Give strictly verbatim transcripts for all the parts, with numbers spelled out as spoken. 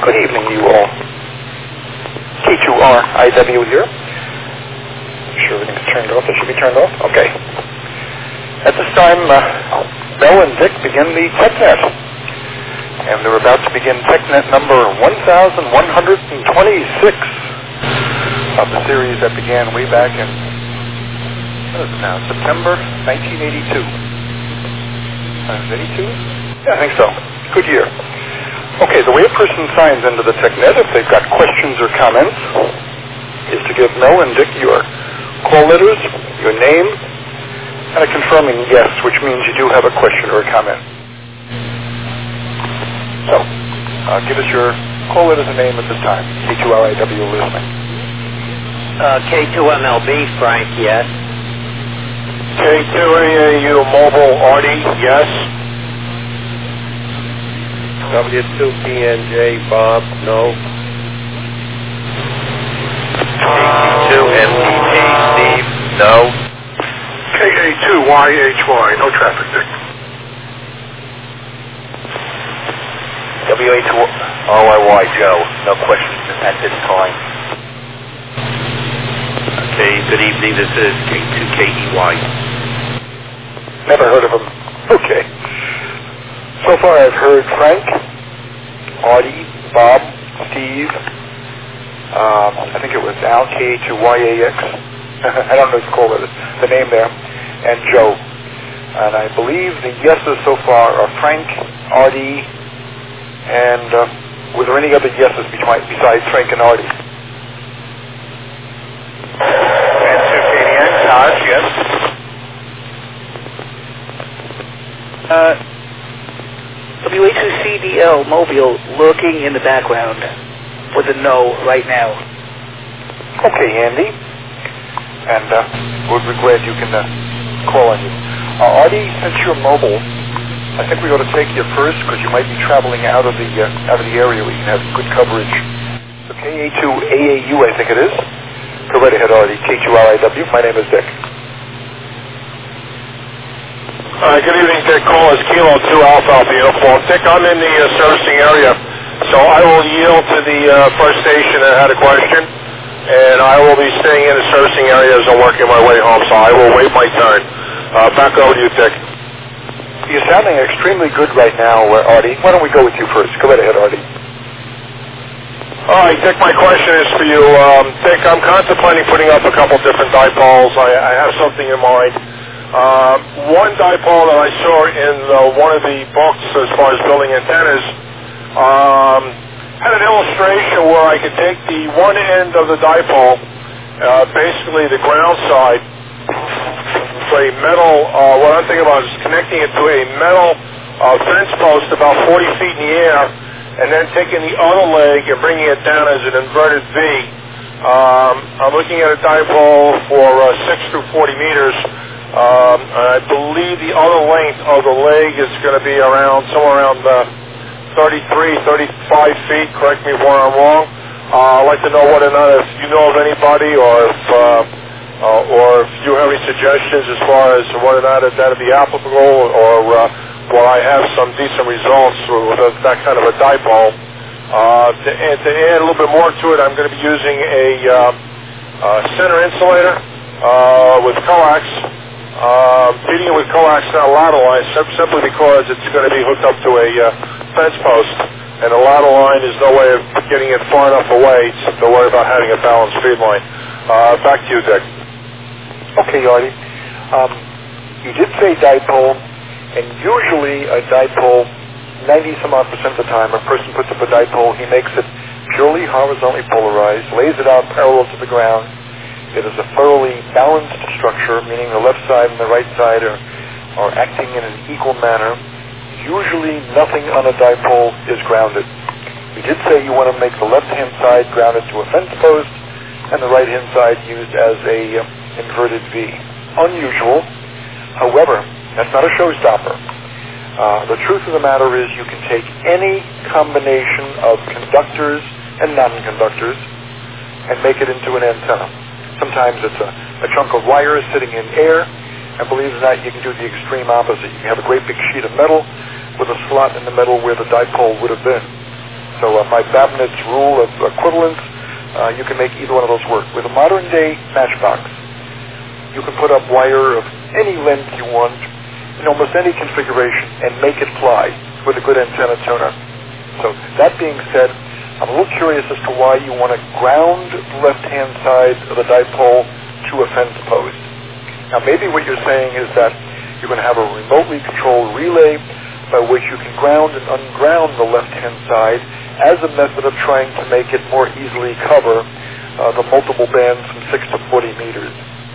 Good evening, you all. K two R I W here. I'm sure everything's turned off. It should be turned off? Okay. At this time, uh, Mel and Dick begin the TechNet. And they're about to begin TechNet number one thousand one hundred twenty-six of the series that began way back in, what is it now, September nineteen eighty-two. Uh, eighty-two? Yeah, I think so. Good year. Okay, the way a person signs into the TechNet, if they've got questions or comments, is to give Mel and Dick your call letters, your name, and a confirming yes, which means you do have a question or a comment. So, uh, give us your call letters and name at this time. K two R I W listening. Uh, K two M L B, Frank, yes. K two A A U Mobile, Artie, yes. W two P N J, Bob, no. K two M T G, Steve, no. K A two Y H Y, no traffic, Dick. W A two R Y Y, Joe, no questions at this time. Okay, good evening, this is K two K E Y. Never heard of him. Okay. So far I've heard Frank, Artie, Bob, Steve, um, I think it was Al, K two Y A X. I don't know if it's called it, the name there, and Joe. And I believe the yeses so far are Frank, Artie, and uh, were there any other yeses besides Frank and Artie? Answer K D N, Taj, yes. Uh, W A two C D L Mobile lurking in the background with a no right now. Okay, Andy. And uh, we're glad you can uh, call on you. Uh, Artie, since you're mobile, I think we ought to take you first because you might be traveling out of the uh, out of the area where you can have good coverage. So K A two A A U, I think it is. Go right ahead, Artie. K two R I W. My name is Dick. Uh, good evening, Dick. Call is Kilo two Alpha Alpha Uniform. Dick, I'm in the uh, servicing area, so I will yield to the uh, first station that had a question, and I will be staying in the servicing area as I'm working my way home, so I will wait my turn. Uh, back over to you, Dick. You're sounding extremely good right now, uh, Artie. Why don't we go with you first? Go right ahead, Artie. All right, Dick, my question is for you. Um, Dick, I'm contemplating putting up a couple different dipoles. I, I have something in mind. Uh, one dipole that I saw in uh, one of the books as far as building antennas um, had an illustration where I could take the one end of the dipole, uh, basically the ground side, to a metal, uh, what I'm thinking about is connecting it to a metal uh, fence post about forty feet in the air, and then taking the other leg and bringing it down as an inverted V. Um, I'm looking at a dipole for uh, six through forty meters. Um, I believe the other length of the leg is going to be around somewhere around uh, thirty-three, thirty-five feet. Correct me if I'm wrong. Uh, I'd like to know whether or not if you know of anybody, or if uh, uh, or if you have any suggestions as far as whether or not that would be applicable, or uh, will I have some decent results with a, that kind of a dipole. Uh, to, and to add a little bit more to it, I'm going to be using a uh, uh, center insulator uh, with coax. Uh, feeding it with coax, not ladder line, simply because it's going to be hooked up to a uh, fence post, and the ladder line is no way of getting it far enough away to worry about having a balanced feed line. Uh, back to you, Dick. Okay, Artie. Um, you did say dipole, and usually a dipole, ninety some odd percent of the time, a person puts up a dipole, he makes it purely horizontally polarized, lays it out parallel to the ground. It is a thoroughly balanced structure, meaning the left side and the right side are, are acting in an equal manner. Usually nothing on a dipole is grounded. You did say you want to make the left-hand side grounded to a fence post and the right-hand side used as a uh, inverted V. Unusual. However, that's not a showstopper. Uh, the truth of the matter is you can take any combination of conductors and non-conductors and make it into an antenna. Sometimes it's a, a chunk of wire sitting in air, and believe it or not, you can do the extreme opposite. You can have a great big sheet of metal with a slot in the middle where the dipole would have been. So So uh, by Babinet's rule of equivalence, uh, you can make either one of those work. With a modern-day matchbox, you can put up wire of any length you want in almost any configuration and make it fly with a good antenna tuner. So that being said, I'm a little curious as to why you want to ground the left-hand side of the dipole to a fence post. Now maybe what you're saying is that you're going to have a remotely controlled relay by which you can ground and unground the left-hand side as a method of trying to make it more easily cover uh, the multiple bands from six to forty meters.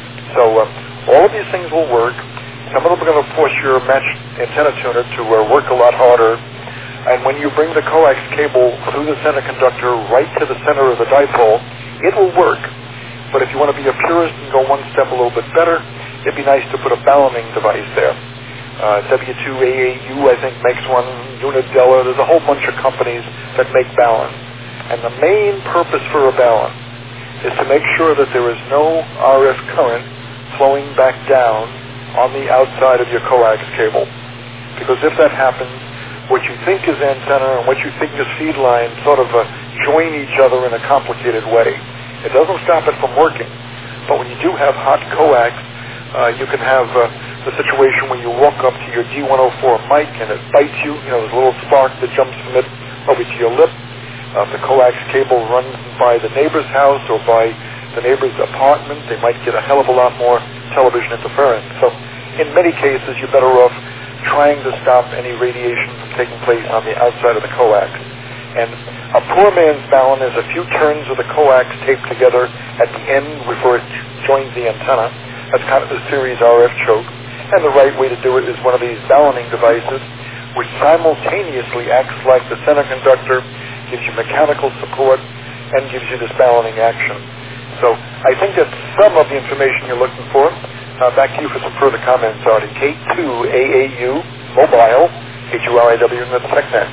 So uh, all of these things will work. Some of them are going to force your match antenna tuner to uh, work a lot harder. And when you bring the coax cable through the center conductor right to the center of the dipole, it will work. But if you want to be a purist and go one step a little bit better, it'd be nice to put a balloning device there. Uh, W two A A U, I think, makes one. Unidella. There's a whole bunch of companies that make balun. And the main purpose for a balun is to make sure that there is no R F current flowing back down on the outside of your coax cable. Because if that happens, what you think is antenna and what you think is feed line sort of uh, join each other in a complicated way. It doesn't stop it from working. But when you do have hot coax, uh, you can have uh, the situation where you walk up to your D one oh four mic and it bites you. You know, there's a little spark that jumps from it over to your lip. Uh, if the coax cable runs by the neighbor's house or by the neighbor's apartment, they might get a hell of a lot more television interference. So in many cases, you're better off trying to stop any radiation from taking place on the outside of the coax. And a poor man's balun is a few turns of the coax taped together at the end before it joins the antenna. That's kind of the series R F choke. And the right way to do it is one of these balloning devices, which simultaneously acts like the center conductor, gives you mechanical support, and gives you this balloning action. So I think that's some of the information you're looking for. Uh, back to you for some further comments, Artie. K two A A U, mobile, H U R I W, and that's TechNet.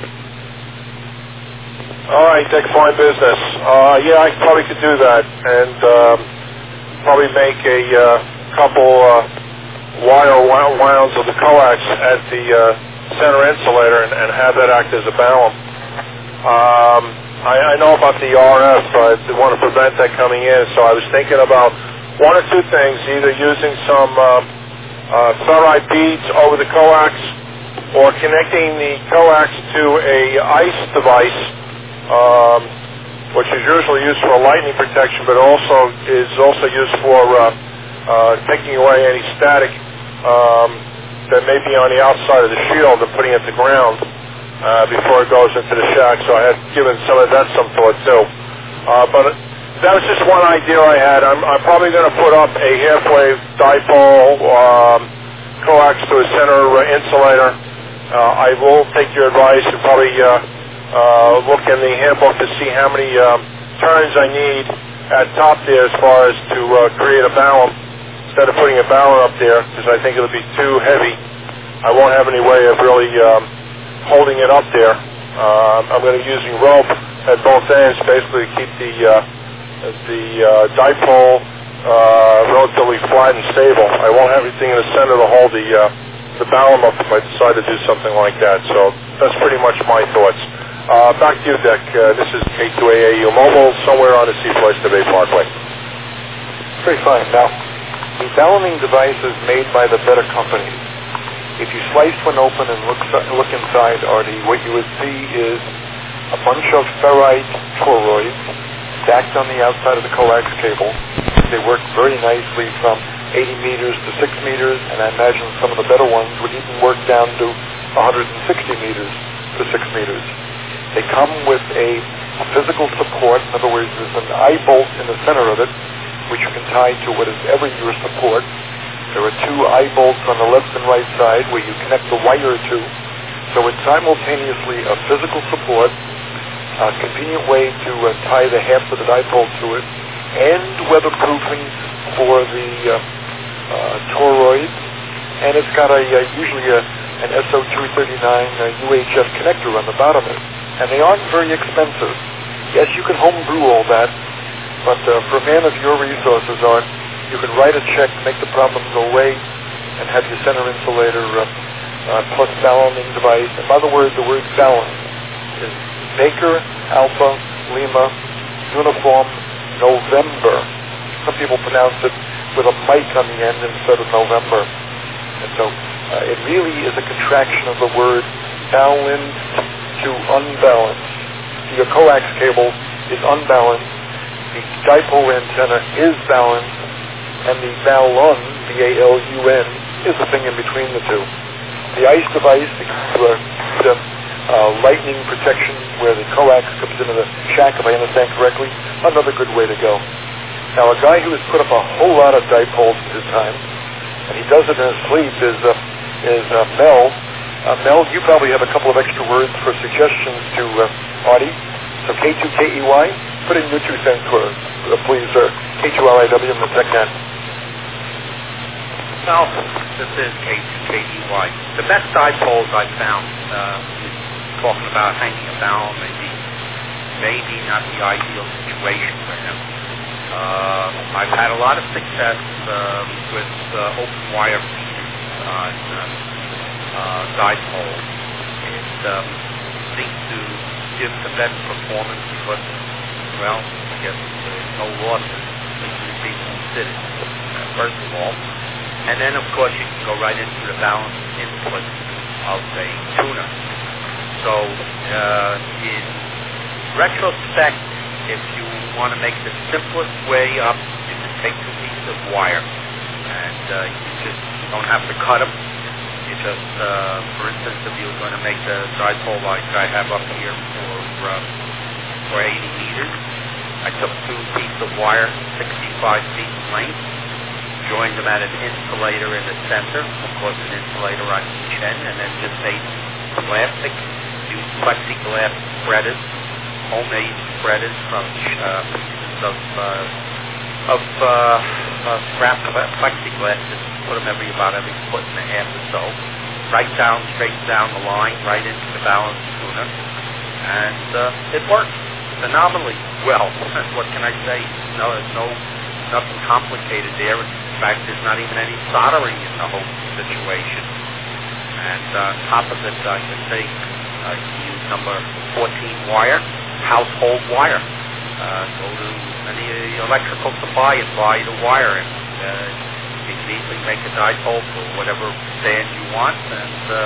All right, Dick, fine business. Uh, yeah, I probably could do that, and um, probably make a uh, couple uh, wire wounds of the coax at the uh, center insulator and, and have that act as a balun. Um, I, I know about the R F. I want to prevent that coming in, so I was thinking about one or two things, either using some uh, uh, ferrite beads over the coax or connecting the coax to a ice device, um, which is usually used for lightning protection, but also is also used for uh, uh, taking away any static um, that may be on the outside of the shield and putting it to ground uh, before it goes into the shack. So I had given some of that some thought too. Uh, but that was just one idea I had. I'm, I'm probably going to put up a half-wave dipole um, coax to a center uh, insulator. Uh, I will take your advice and probably uh, uh, look in the handbook to see how many um, turns I need at top there as far as to uh, create a balun instead of putting a balun up there, because I think it'll be too heavy. I won't have any way of really um, holding it up there. Uh, I'm going to be using rope at both ends basically to keep the uh, the uh, dipole uh, relatively flat and stable. I won't have anything in the center to hold the uh, the balun up if I decide to do something like that. So that's pretty much my thoughts. Uh, back to you, Dick. Uh, this is K two A A U Mobile, somewhere on the Seaflights to Bay Parkway. Very fine. Now, the balloning device is made by the better companies. If you slice one open and look look inside, Artie, what you would see is a bunch of ferrite toroids stacked on the outside of the coax cable. They work very nicely from eighty meters to six meters, and I imagine some of the better ones would even work down to one hundred sixty meters to six meters. They come with a physical support. In other words, there's an eye bolt in the center of it, which you can tie to whatever your support. There are two eye bolts on the left and right side where you connect the wire to. So it's simultaneously a physical support, a convenient way to uh, tie the half of the dipole to it, and weatherproofing for the uh, uh, toroids. And it's got a uh, usually a, an S O two thirty-nine uh, U H F connector on the bottom of it. And they aren't very expensive. Yes, you can homebrew all that, but uh, for a man of your resources, Art, you can write a check, make the problem go away, and have your center insulator uh, uh, plus balloning device. And by the word, the word balun is maker Alpha, Lima, Uniform, November. Some people pronounce it with a mic on the end instead of November. And so uh, it really is a contraction of the word balanced to unbalanced. Your coax cable is unbalanced, the dipole antenna is balanced, and the balun, B A L U N, is the thing in between the two. The ICE device, the, the uh, lightning protection where the coax comes into the shack, if I understand correctly, another good way to go. Now, a guy who has put up a whole lot of dipoles at this time, and he does it in his sleep, is, uh, is uh, Mel. Uh, Mel, you probably have a couple of extra words for suggestions to uh, Audie. So K two K E Y, put in your two cents for uh, please, sir. K two R I W in the TechNet. Well, this is K two K E Y. The best dipoles I've found uh, is talking about hanging a bow, maybe, maybe not the ideal situation for him. Uh, I've had a lot of success uh, with uh, open wire feeding on uh, uh, dipoles. It um, seems to give the best performance because, well, I guess there's no losses between people sitting, uh, first of all. And then, of course, you can go right into the balanced input of a tuner. So, uh, in retrospect, if you want to make the simplest way up, you can take two pieces of wire, and uh, you just don't have to cut them. You just, uh, for instance, if you're going to make the dipole like I have up here for uh, for eighty meters, I took two pieces of wire, sixty-five feet in length, joined them at an insulator in the center, of course an insulator on each end, and then just made plastic, used plexiglass spreaders, homemade spreaders from uh, pieces of uh, of uh, uh, scrap plexiglass. Just put them every about every foot and a half or so, right down, straight down the line, right into the balanced tuner, and uh, it works phenomenally well. What can I say? No, there's no nothing complicated there. In fact, there's not even any soldering in the whole situation. And uh, on top of it, I can say uh, you can use number fourteen wire, household wire. Uh, go to any electrical supply and buy the wire, and uh, you can easily make a dipole for whatever band you want, and uh,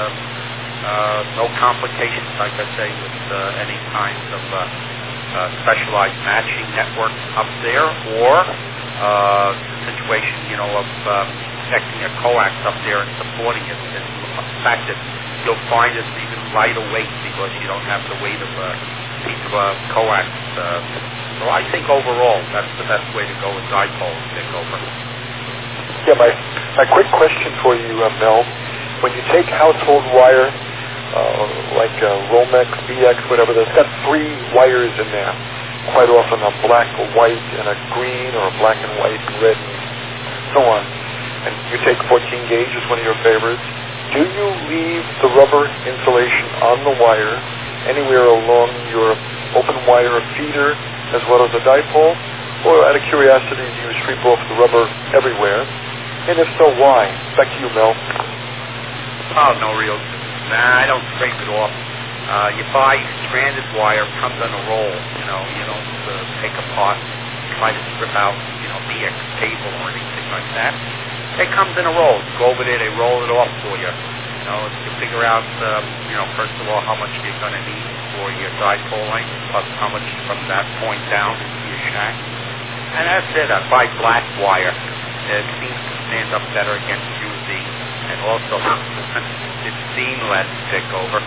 uh, no complications, like I say, with uh, any kinds of uh, uh, specialized matching networks up there, or uh, the situation, you know, of uh, connecting a coax up there and supporting it. And the fact that you'll find it's even lighter weight because you don't have the weight of a piece of a coax. Uh, so I think overall that's the best way to go with dipoles, Dick, over. Yeah, my, my quick question for you, uh, Mel. When you take household wire, uh, like uh, Romex, B X, whatever, that's got three wires in there. Quite often a black, a white, and a green, or a black and white, and red, and so on. And you take fourteen gauge as one of your favorites. Do you leave the rubber insulation on the wire anywhere along your open wire feeder as well as the dipole? Or out of curiosity, do you strip off the rubber everywhere? And if so, why? Back to you, Mel. Oh, no real. Nah, I don't scrape it off. Uh, you buy stranded wire, comes on a roll. You know, you don't uh, take apart, try to strip out, you know, B X cable or anything like that. It comes in a roll. You go over there, they roll it off for you. You know, you figure out, um, you know, first of all, how much you're going to need for your dipole length, plus how much from that point down into your shack. And that's it. I buy black wire. It seems to stand up better against U V, and also it's seamless, stick over.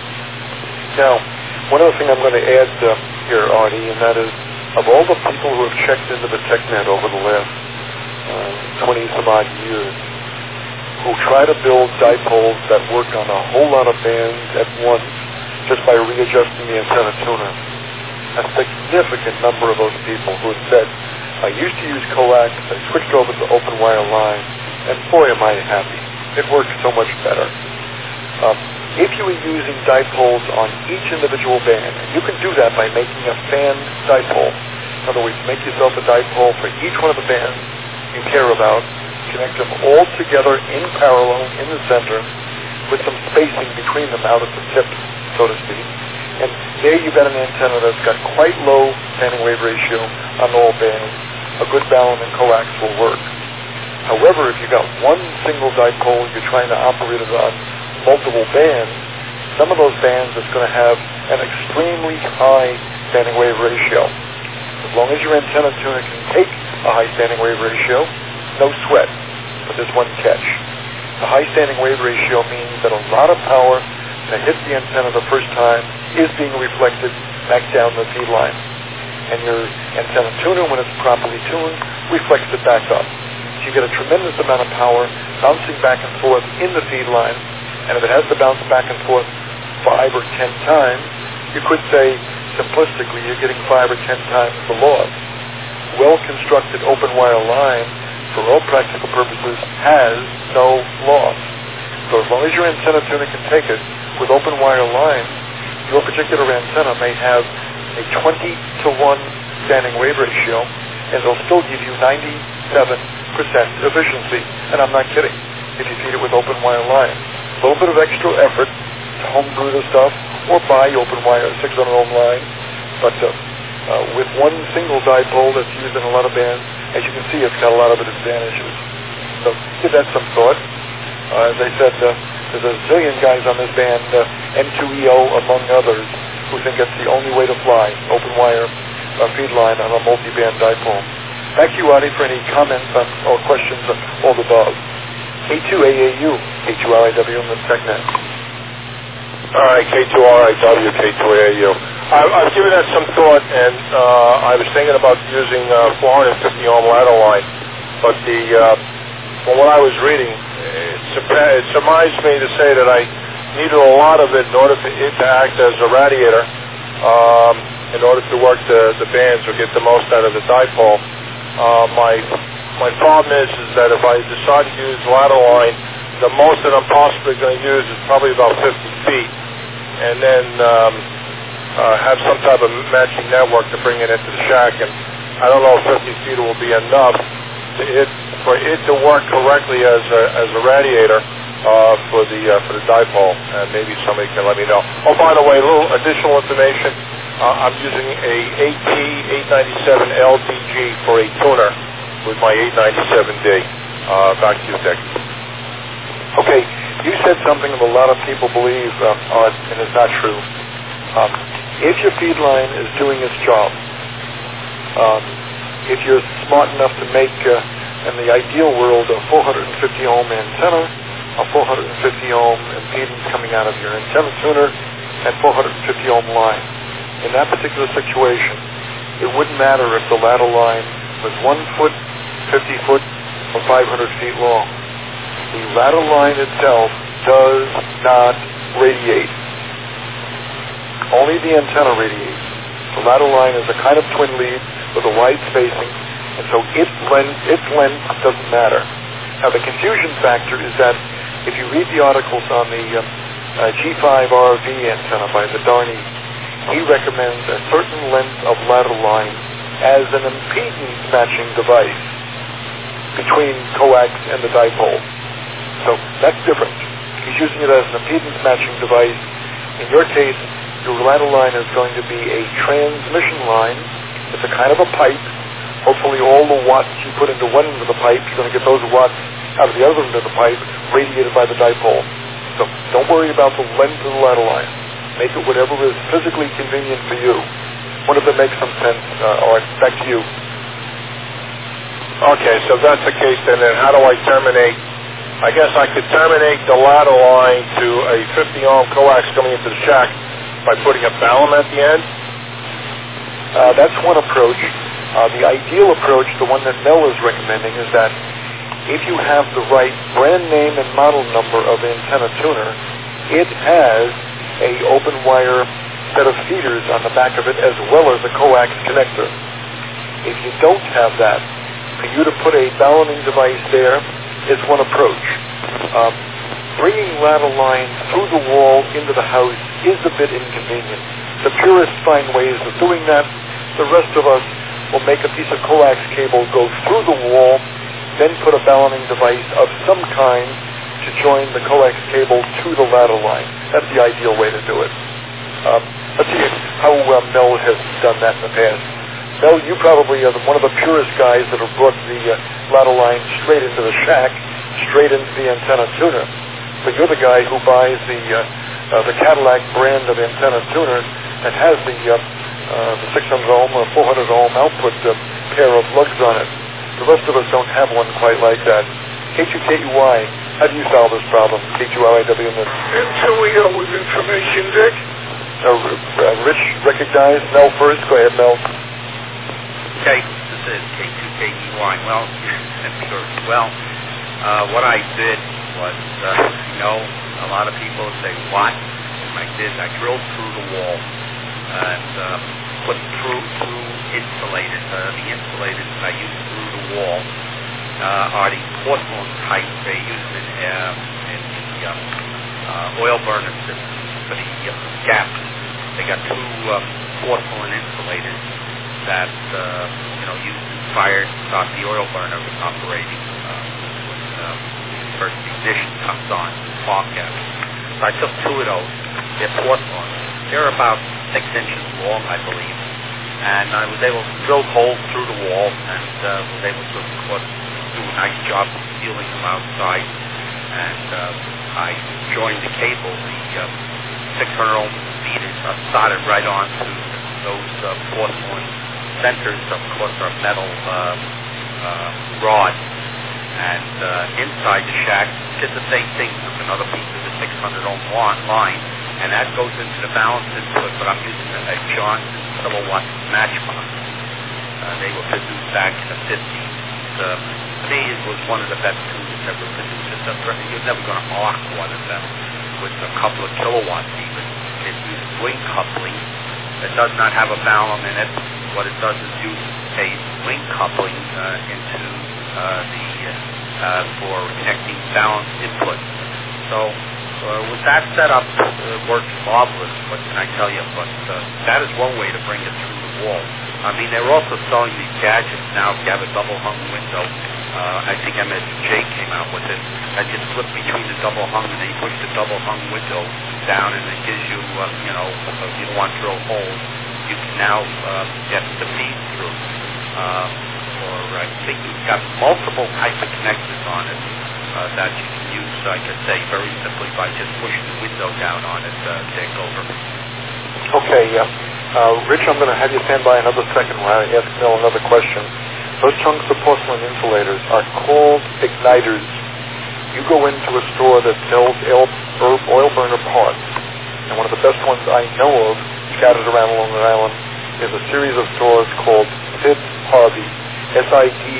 Now, one other thing I'm going to add uh, here, Artie, and that is, of all the people who have checked into the TechNet over the last uh, twenty some odd years, who try to build dipoles that work on a whole lot of bands at once just by readjusting the antenna tuner, a significant number of those people who have said, I used to use coax, I switched over to open wire line, and boy am I happy. It works so much better. Um, if you were using dipoles on each individual band, you can do that by making a fan dipole. In other words, make yourself a dipole for each one of the bands you care about, connect them all together in parallel in the center with some spacing between them out at the tip, so to speak. And There you've got an antenna that's got quite low standing wave ratio on all bands. A good balun and coax will work. However, if you've got one single dipole, you're trying to operate it on multiple bands, some of those bands is going to have an extremely high standing wave ratio. As long as your antenna tuner can take a high standing wave ratio, no sweat. But there's one catch. The high standing wave ratio means that a lot of power to hit the antenna the first time is being reflected back down the feed line. And your antenna tuner, when it's properly tuned, reflects it back up. So you get a tremendous amount of power bouncing back and forth in the feed line, and if it has to bounce back and forth five or ten times, you could say, simplistically, you're getting five or ten times the loss. Well-constructed open wire line, for all practical purposes, has no loss. So as long as your antenna tuner can take it, with open wire lines, your particular antenna may have a twenty to one standing wave ratio, and it'll still give you ninety-seven percent efficiency. And I'm not kidding, if you feed it with open wire line. A little bit of extra effort to homebrew the stuff, or buy open wire six hundred ohm line, but uh, uh, with one single dipole that's used in a lot of bands, as you can see, it's got a lot of advantages. So give that some thought. Uh, as I said, uh, there's a zillion guys on this band, uh, M two E O among others, who think it's the only way to fly, open wire uh, feed line on a multi-band dipole. Back to you, Artie, for any comments on, or questions on all the above. K two A A U, K two R I W in the TechNet. All right, K two R I W, K two A A U. I, I've given that some thought, and uh, I was thinking about using uh, four hundred fifty ohm ladder line, but the uh, from what I was reading, it, it surmised me to say that I needed a lot of it in order for it to act as a radiator, um, in order to work the, the bands or get the most out of the dipole. Uh, my my problem is, is that if I decide to use ladder line, the most that I'm possibly going to use is probably about fifty feet, and then um, uh, have some type of matching network to bring it into the shack. And I don't know if fifty feet will be enough to it, for it to work correctly as a, as a radiator uh, for the uh, for the dipole. And maybe somebody can let me know. Oh, by the way, a little additional information. Uh, I'm using a A T eight ninety-seven L D G for a tuner with my eight ninety-seven D. Uh, back to you, Dick. Okay, you said something that a lot of people believe, uh, Art, and it's not true. Um, if your feed line is doing its job, um, if you're smart enough to make, uh, in the ideal world, a four hundred fifty ohm antenna, a four hundred fifty ohm impedance coming out of your antenna tuner, and four hundred fifty ohm line. In that particular situation, it wouldn't matter if the ladder line was one foot, fifty foot, or five hundred feet long. The ladder line itself does not radiate. Only the antenna radiates. The ladder line is a kind of twin lead with a wide spacing, and so its length, its length doesn't matter. Now the confusion factor is that if you read the articles on the uh, uh, G five R V antenna by Vidarni, he recommends a certain length of ladder line as an impedance matching device between coax and the dipole. So that's different. He's using it as an impedance matching device. In your case, your ladder line is going to be a transmission line. It's a kind of a pipe. Hopefully all the watts you put into one end of the pipe, you're going to get those watts out of the other end of the pipe radiated by the dipole. So don't worry about the length of the ladder line. Make it whatever is physically convenient for you. Wonder if that makes some sense, uh, Art. Back to you. Okay, so if that's the case, then, then how do I terminate? I guess I could terminate the ladder line to a fifty ohm coax coming into the shack by putting a balun at the end? Uh, that's one approach. Uh, the ideal approach, the one that Mel is recommending, is that if you have the right brand name and model number of antenna tuner, it has a open wire set of feeders on the back of it as well as a coax connector. If you don't have that, for you to put a baluning device there is one approach. Um, bringing ladder line through the wall into the house is a bit inconvenient. The purists find ways of doing that. The rest of us will make a piece of coax cable go through the wall, then put a baluning device of some kind to join the coax cable to the ladder line. That's the ideal way to do it. Um, let's see. how uh, Mel has done that in the past. Mel, you probably are the, one of the purest guys that have brought the uh, ladder line straight into the shack, straight into the antenna tuner. But you're the guy who buys the uh, uh, the Cadillac brand of antenna tuner and has the uh, uh, the six hundred ohm or four hundred ohm output uh, pair of lugs on it. The rest of us don't have one quite like that. K two K U Y, how do you solve this problem? K two R I W N. Until we go with information, Dick. Uh, uh, Rich, recognize Mel first. Go ahead, Mel. Okay, this is K two K E Y. Well, sure. Well, uh, what I did was, uh, you know, a lot of people say, what? I did, I drilled through the wall and uh, put through, through insulated. Uh, the insulators that I used through the wall uh, are the porcelain type. They use it in, uh, in the uh, uh, oil burner system for the uh, gaps. They got two uh, porcelain insulators that uh, you know use fire to stop the oil burner operating uh, when uh, the first ignition comes on, spark gas. So I took two of those. They're porcelain. They're about six inches long, I believe, and I was able to drill holes through the wall and uh, was able to, of course, do a nice job of sealing them outside. And uh, I joined the cable, the uh, six hundred ohm feeders are soldered right onto those uh, porcelain centers, of course, are metal uh, uh, rods. And uh, inside the shack, did the same thing, took another piece of the six hundred ohm line, and that goes into the balance input, but I'm using a Johnson kilowatt matchbox. Uh, they were produced back in the fifties. Uh, to me, it was one of the best tuners ever produced. You're never going to arc one of them with a couple of kilowatts even. It uses wing coupling. It does not have a balun in it. What it does is use a wing coupling uh, into uh, the uh, for connecting balance input. So uh, with that setup, it works marvelous. What can I tell you? But uh, that is one way to bring it through the wall. I mean, they're also selling these gadgets now. If you have a double hung window, uh, I think M S J came out with it. That you slip between the double hung and then you push the double hung window down, and it gives you, uh, you know, if you don't want to drill holes, you can now uh, get the feed through. Uh, or I think you've got multiple types of connectors on it uh, that you can use, like I say, very simply by just pushing the window down on it, uh, take over. Okay, yeah. Uh, Rich, I'm going to have you stand by another second while I ask Mel another question. Those chunks of porcelain insulators are called igniters. You go into a store that sells oil burner parts, and one of the best ones I know of, scattered around Long Island, is a series of stores called Sid Harvey, S I D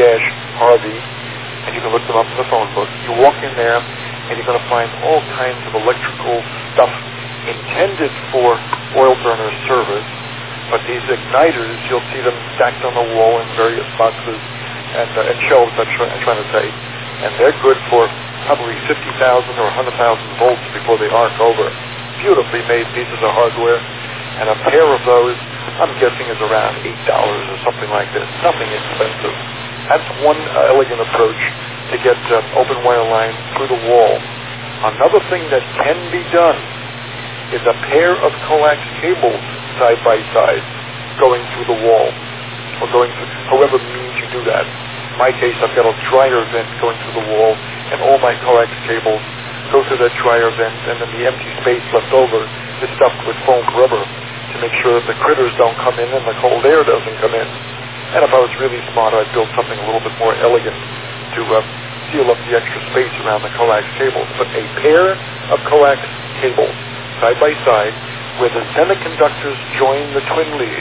Harvey, and you can look them up in the phone book. You walk in there, and you're going to find all kinds of electrical stuff intended for oil burner service, but these igniters, you'll see them stacked on the wall in various boxes and, uh, and shelves, I'm, try, I'm trying to say, and they're good for probably fifty thousand or one hundred thousand volts before they arc over. Beautifully made pieces of hardware, and a pair of those, I'm guessing, is around eight dollars or something like this. Nothing expensive. That's one uh, elegant approach to get uh, open wire lines through the wall. Another thing that can be done is a pair of coax cables side by side going through the wall, or going through, however means you do that. In my case, I've got a dryer vent going through the wall, and all my coax cables go through that dryer vent, and then the empty space left over is stuffed with foam rubber to make sure that the critters don't come in and the cold air doesn't come in. And if I was really smart, I'd build something a little bit more elegant to uh, seal up the extra space around the coax cables. But a pair of coax cables side by side, where the semiconductors join the twin lead,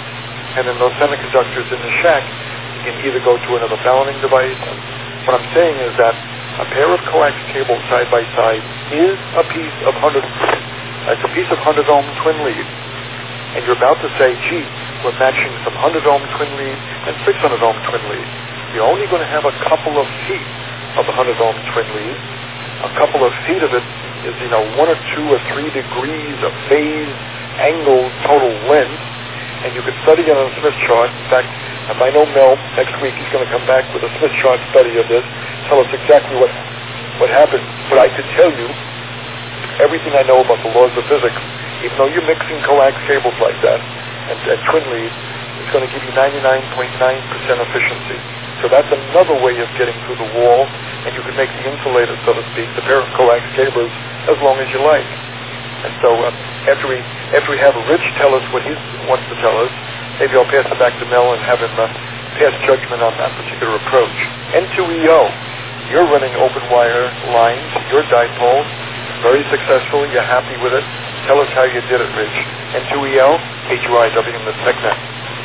and then those semiconductors in the shack, you can either go to another balancing device. What I'm saying is that a pair of coax cables side by side is a piece of hundred, it's a piece of hundred ohm twin lead, and you're about to say, gee, we're matching some hundred ohm twin lead and six hundred ohm twin lead. You're only going to have a couple of feet of the hundred ohm twin lead. A couple of feet of it is, you know, one or two or three degrees of phase, angle, total length, and you can study it on a Smith chart. In fact, if I know Mel, next week he's going to come back with a Smith chart study of this, tell us exactly what what happened. But I could tell you everything I know about the laws of physics even though you're mixing coax cables like that, and, and twin lead, it's going to give you ninety-nine point nine percent efficiency. So that's another way of getting through the wall, and you can make the insulator, so to speak, the pair of coax cables, as long as you like. And so uh, after we after we have Rich tell us what he wants to tell us, maybe I'll pass it back to Mel and have him uh, pass judgment on that particular approach. N two E O, you're running open wire lines, your dipole, very successful, you're happy with it. Tell us how you did it, Rich. N two E L, K G Y W in the TechNet.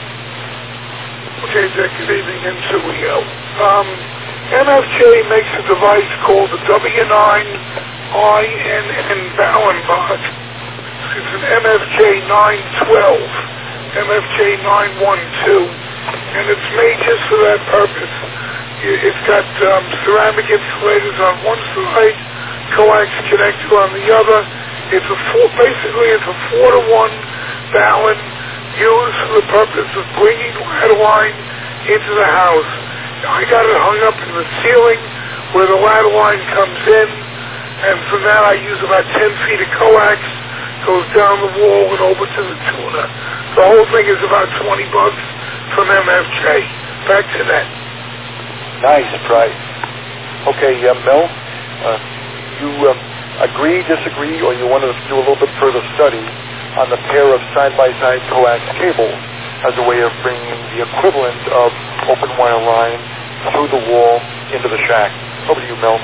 Okay, Dick, good evening, N two E L. Um, M F J makes a device called the W nine I N N Ballon bot. It's an M F J nine twelve, M F J nine twelve, and it's made just for that purpose. It's got um, ceramic insulators on one side, coax connector on the other. It's a four, basically it's a four to one Ballon used for the purpose of bringing ladder line into the house. I got it hung up in the ceiling where the ladder line comes in, and from that I use about ten feet of coax, goes down the wall and over to the tuner. The whole thing is about twenty bucks from M F J. Back to that. Nice price. Okay, uh, Mel, uh, you um, agree, disagree, or you want to do a little bit further study on the pair of side-by-side coax cables as a way of bringing the equivalent of open wire line through the wall into the shack? Over to you, Mel.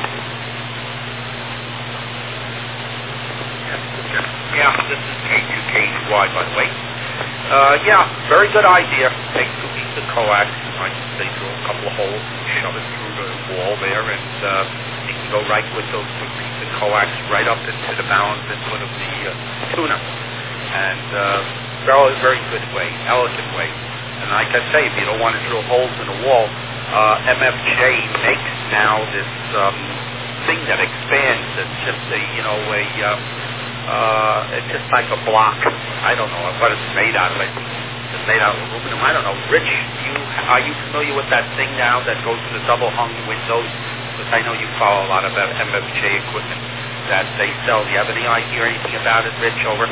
Yeah, this is K two K G Y, by the way. Uh, yeah, very good idea. Take two pieces of coax, I say drill a couple of holes, shove it through the wall there, and uh, you can go right with those two pieces of coax right up into the balance input of the uh, tuner. And uh, very, very good way, elegant way. And like I say, if you don't want to drill holes in the wall, uh, M F J makes now this um, thing that expands. It's just a, you know, a, uh, uh, it's just like a block. I don't know what it's made out of. It's made out of aluminum. I don't know. Rich, you are you familiar with that thing now that goes to the double hung windows? Because I know you follow a lot of that M F J equipment that they sell. Do you have any idea or anything about it, Rich? Over.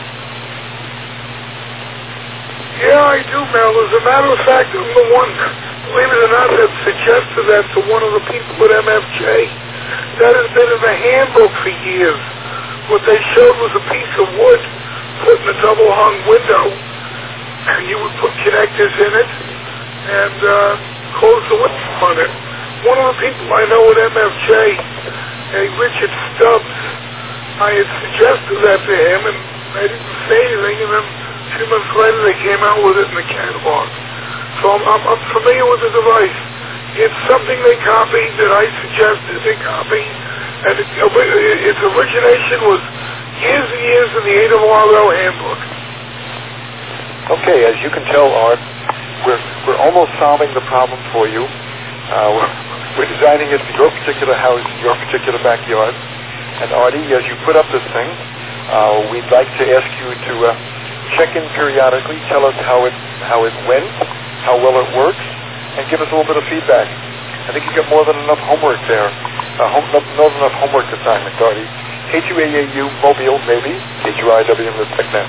Yeah, I do, Mel. As a matter of fact, I'm the one, believe it or not, that suggested that to one of the people at M F J. That has been in the handbook for years. What they showed was a piece of wood put in a double-hung window, and you would put connectors in it and uh, close the window on it. One of the people I know at M F J, a Richard Stubbs, I had suggested that to him, and I didn't say anything, and then a few months later, they came out with it in the catalog. So I'm, I'm, I'm familiar with the device. It's something they copied that I suggested they copy, and it, its origination was years and years in the A W R L handbook. Okay, as you can tell, Art, we're we're almost solving the problem for you. Uh, we're, we're designing it for your particular house, your particular backyard. And Artie, as you put up this thing, uh, we'd like to ask you to Uh, check in periodically, tell us how it how it went, how well it works, and give us a little bit of feedback. I think you got more than enough homework there. Uh, home, not, not enough homework assignment, Artie. K two A A U Mobile, maybe. K two I W in the TechNet.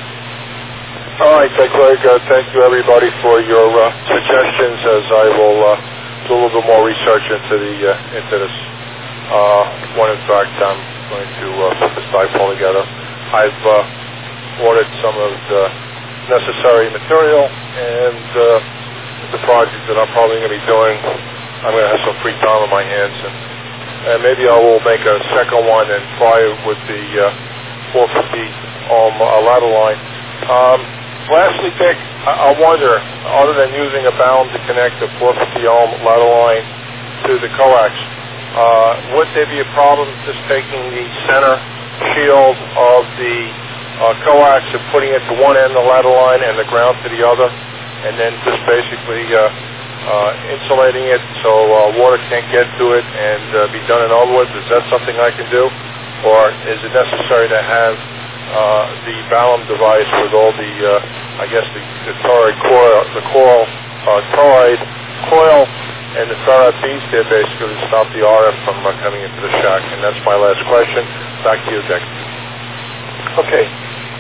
All right, Tech Greg. Uh, thank you, everybody, for your uh, suggestions. As I will uh, do a little bit more research into the uh, into this. Uh, when in fact I'm going to uh, put this dipole together. I've uh, ordered some of the necessary material, and uh, the project that I'm probably going to be doing, I'm going to have some free time on my hands, and, and maybe I will make a second one and try it with the uh, four fifty ohm uh, ladder line. Um, lastly, Dick, I, I wonder, other than using a balun to connect the four fifty ohm ladder line to the coax, uh, would there be a problem just taking the center shield of the uh, coax and putting it to one end of the ladder line and the ground to the other, and then just basically uh, uh, insulating it so uh, water can't get to it and uh, be done and over with? Is that something I can do? Or is it necessary to have uh, the balun device with all the, uh, I guess, the, the toroid coil, the coil, uh, toroid coil and the ferrite piece there basically to stop the R F from uh, coming into the shack? And that's my last question. Back to you, Dick. Okay.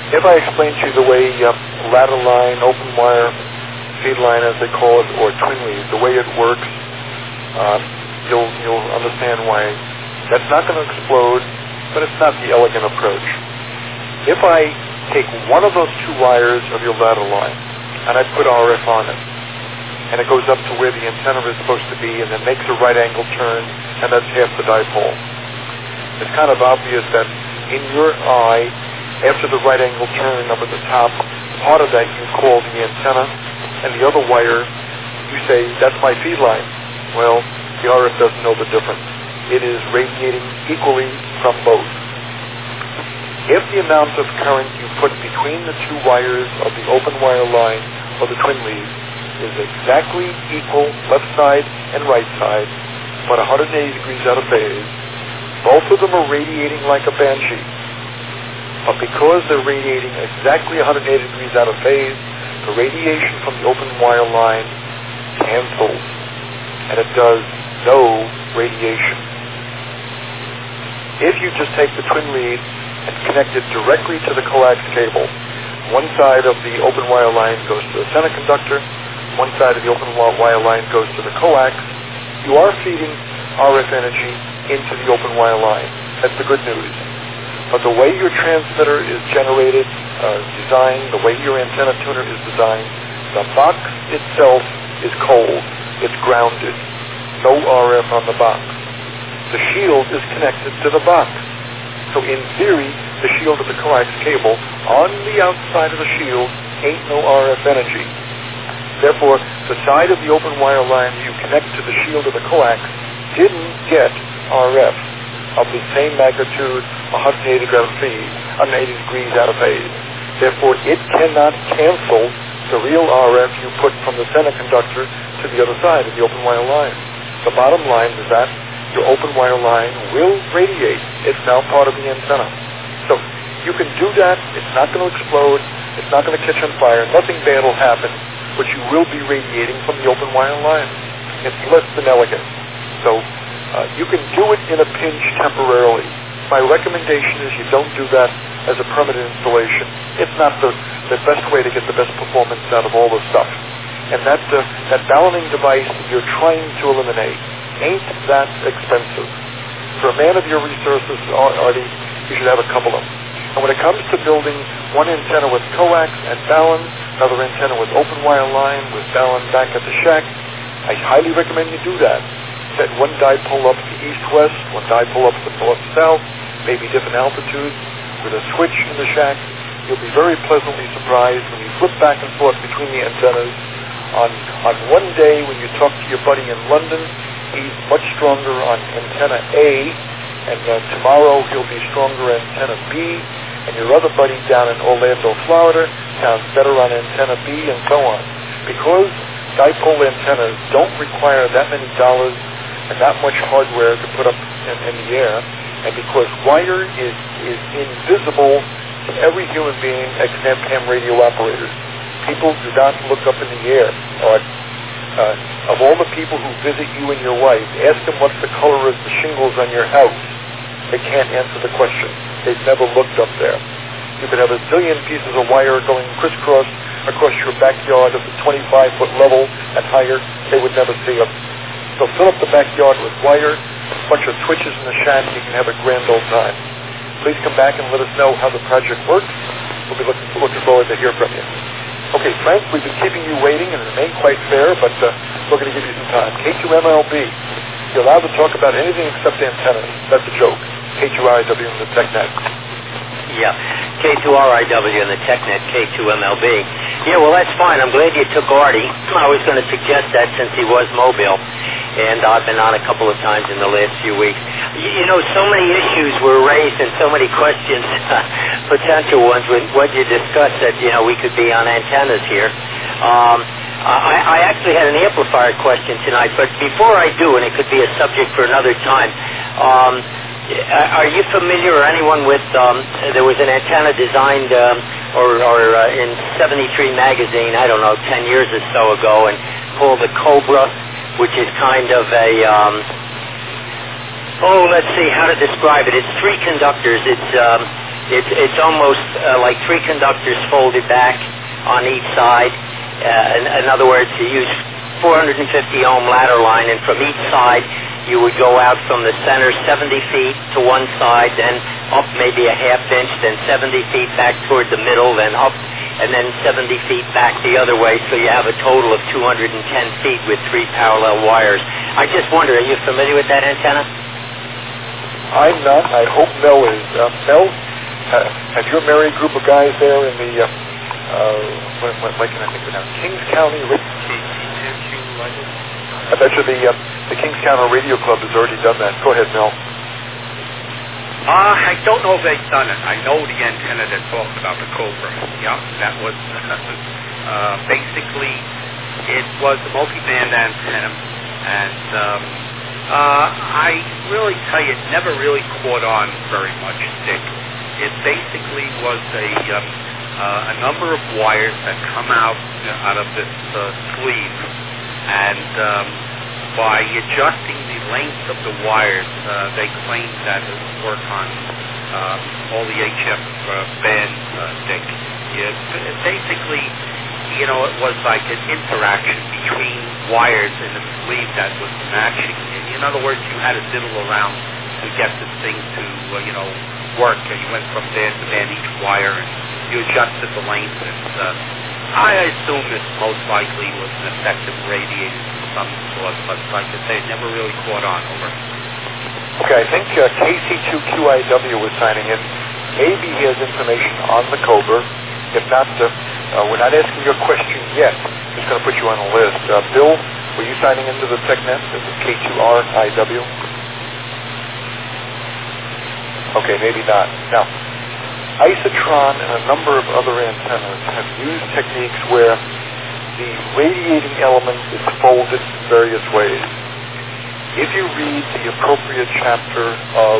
if I explain to you the way uh, ladder line, open wire, feed line as they call it, or twin lead, the way it works, uh, you'll, you'll understand why that's not going to explode, but it's not the elegant approach. If I take one of those two wires of your ladder line and I put R F on it, and it goes up to where the antenna is supposed to be and then makes a right angle turn, and that's half the dipole. It's kind of obvious that in your eye, after the right angle turn up at the top, part of that you call the antenna, and the other wire, you say, that's my feed line. Well, the R F doesn't know the difference. It is radiating equally from both. If the amount of current you put between the two wires of the open wire line or the twin lead is exactly equal left side and right side, but one hundred eighty degrees out of phase, both of them are radiating like a banshee. But because they're radiating exactly one hundred eighty degrees out of phase, the radiation from the open wire line cancels, and it does no radiation. If you just take the twin lead and connect it directly to the coax cable, one side of the open wire line goes to the center conductor, one side of the open wire line goes to the coax, you are feeding R F energy into the open wire line. That's the good news. But the way your transmitter is generated, uh, designed, the way your antenna tuner is designed, the box itself is cold. It's grounded. No R F on the box. The shield is connected to the box. So in theory, the shield of the coax cable, on the outside of the shield, ain't no R F energy. Therefore, the side of the open wire line you connect to the shield of the coax didn't get R F of the same magnitude, one hundred eighty degrees out of phase. Therefore, it cannot cancel the real R F you put from the center conductor to the other side of the open wire line. The bottom line is that your open wire line will radiate. It's now part of the antenna. So you can do that. It's not going to explode. It's not going to catch on fire. Nothing bad will happen, but you will be radiating from the open wire line. It's less than elegant. So uh, you can do it in a pinch temporarily. My recommendation is you don't do that as a permanent installation. It's not the, the best way to get the best performance out of all the stuff. And that, uh, that balancing device that you're trying to eliminate ain't that expensive. For a man of your resources, Artie, you should have a couple of them. And when it comes to building one antenna with coax and balun, another antenna with open wire line with balun back at the shack, I highly recommend you do that. Set one dipole up to east-west, one dipole up to north-south, maybe different altitudes, with a switch in the shack. You'll be very pleasantly surprised when you flip back and forth between the antennas. On, on one day when you talk to your buddy in London, he's much stronger on antenna A, and uh, tomorrow he'll be stronger on antenna B, and your other buddy down in Orlando, Florida, sounds better on antenna B, and so on. Because dipole antennas don't require that many dollars and that much hardware to put up in, in the air, and because wire is, is invisible to every human being except ham radio operators. People do not look up in the air. Or, uh, of all the people who visit you and your wife, ask them what's the color of the shingles on your house. They can't answer the question. They've never looked up there. You could have a zillion pieces of wire going crisscross across your backyard at the twenty-five foot level and higher. They would never see them. So fill up the backyard with wire, a bunch of switches in the shack, you can have a grand old time. Please come back and let us know how the project works. We'll be looking, looking forward to hear from you. Okay, Frank, we've been keeping you waiting, and it ain't quite fair, but uh, we're going to give you some time. K two M L B, you're allowed to talk about anything except antennas. That's a joke. K two R I W and the TechNet. Yeah, K two R I W and the TechNet, K two M L B. Yeah, well, that's fine. I'm glad you took Artie. I was going to suggest that since he was mobile, and I've been on a couple of times in the last few weeks. You, you know, so many issues were raised and so many questions, potential ones, with what you discussed that, you know, we could be on antennas here. Um, I, I actually had an amplifier question tonight, but before I do, and it could be a subject for another time, um, are you familiar, or anyone with, um, there was an antenna designed um, or, or uh, in seventy-three magazine, I don't know, ten years or so ago, and called the Cobra, which is kind of a, um, oh, let's see how to describe it. It's three conductors. It's um, It's it's almost uh, like three conductors folded back on each side. Uh, in, in other words, you use four hundred fifty ohm ladder line, and from each side you would go out from the center seventy feet to one side, then up maybe a half inch, then seventy feet back toward the middle, then up, and then seventy feet back the other way, so you have a total of two hundred ten feet with three parallel wires. I just wonder, are you familiar with that antenna? I'm not. I hope Mel is. Uh, Mel, uh, have your married group of guys there in the, uh, uh, what, what, what can I think of now? Kings County Radio? I bet you the, uh, the Kings County Radio Club has already done that. Go ahead, Mel. Uh, I don't know if they've done it. I know the antenna that talked about, the Cobra. Yeah, that was uh, basically, it was a multi-band antenna, and um, uh, I really tell you, it never really caught on very much, Dick. It basically was a um, uh, a number of wires that come out uh, out of this uh, sleeve, and um, by adjusting the length of the wires, uh, they claimed that it would work on um, all the H F uh, bands, uh, Dick. It, it basically, you know, it was like an interaction between wires in the sleeve that was matching. In other words, you had to diddle around to get this thing to, uh, you know, work. You went from band to band each wire, and you adjusted the length. And uh, I assume this most likely was an effective radiator of some sort, but like I say, it never really caught on. Over. Okay, I think uh, K C two Q I W was signing in. Maybe he has information on the Cobra. If not, uh, uh, we're not asking your question yet. Just going to put you on the list. Uh, Bill, were you signing into the TechNet? This is K two R I W. Okay, maybe not. Now, Isotron and a number of other antennas have used techniques where the radiating element is folded in various ways. If you read the appropriate chapter of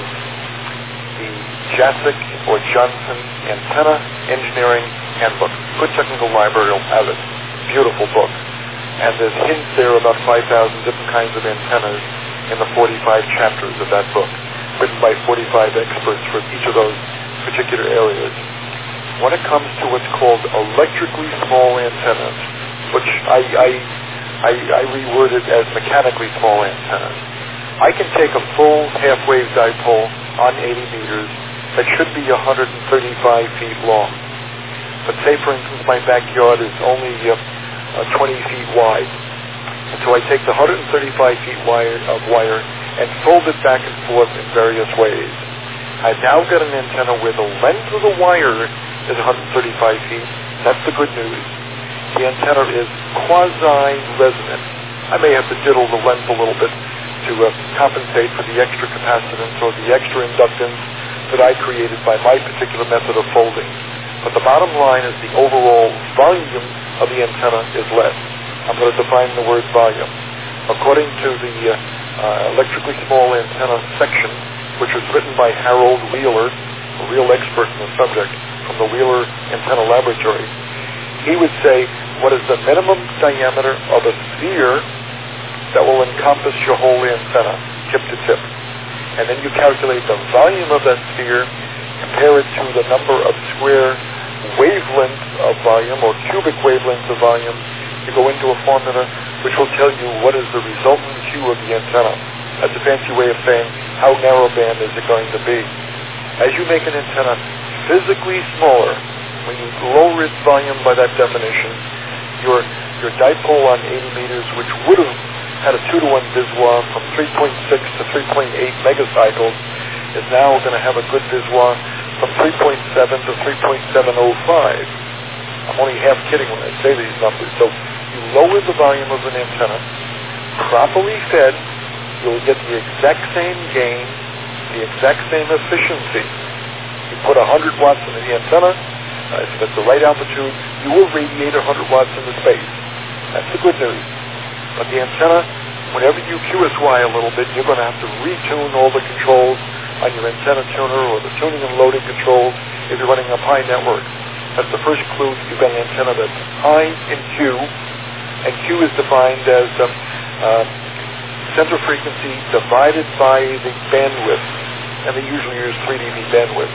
the Jacek or Johnson Antenna Engineering Handbook, good technical library will have it. Beautiful book. And there's hints there about five thousand different kinds of antennas in the forty-five chapters of that book, written by forty-five experts for each of those particular areas. When it comes to what's called electrically small antennas, which I, I, I, I reworded as mechanically small antennas, I can take a full half-wave dipole on eighty meters that should be one hundred thirty-five feet long. But say, for instance, my backyard is only uh, uh, twenty feet wide. And so I take the one hundred thirty-five feet wire, of wire and fold it back and forth in various ways. I've now got an antenna where the length of the wire is one hundred thirty-five feet. That's the good news. The antenna is quasi-resonant. I may have to diddle the length a little bit to uh, compensate for the extra capacitance or the extra inductance that I created by my particular method of folding. But the bottom line is the overall volume of the antenna is less. I'm going to define the word volume. According to the uh, uh, electrically small antenna section, which was written by Harold Wheeler, a real expert in the subject, from the Wheeler Antenna Laboratory, he would say, what is the minimum diameter of a sphere that will encompass your whole antenna, tip to tip? And then you calculate the volume of that sphere, compare it to the number of square wavelengths of volume, or cubic wavelengths of volume. You go into a formula which will tell you what is the resultant Q of the antenna. That's a fancy way of saying how narrowband is it going to be. As you make an antenna physically smaller, when you lower its volume by that definition, your your dipole on eighty meters, which would have had a two to one Viswa from three point six to three point eight megacycles, is now going to have a good Viswa from three point seven to three point seven oh five. I'm only half kidding when I say these numbers. So you lower the volume of an antenna, properly fed, you'll get the exact same gain, the exact same efficiency. You put one hundred watts into the antenna, uh, if it's the right altitude, you will radiate one hundred watts into space. That's the good news. But the antenna, whenever you Q S Y a little bit, you're going to have to retune all the controls on your antenna tuner or the tuning and loading controls if you're running a high network. That's the first clue. You've got an antenna that's high in Q, and Q is defined as um, uh, center frequency divided by the bandwidth, and they usually use three D B bandwidth. But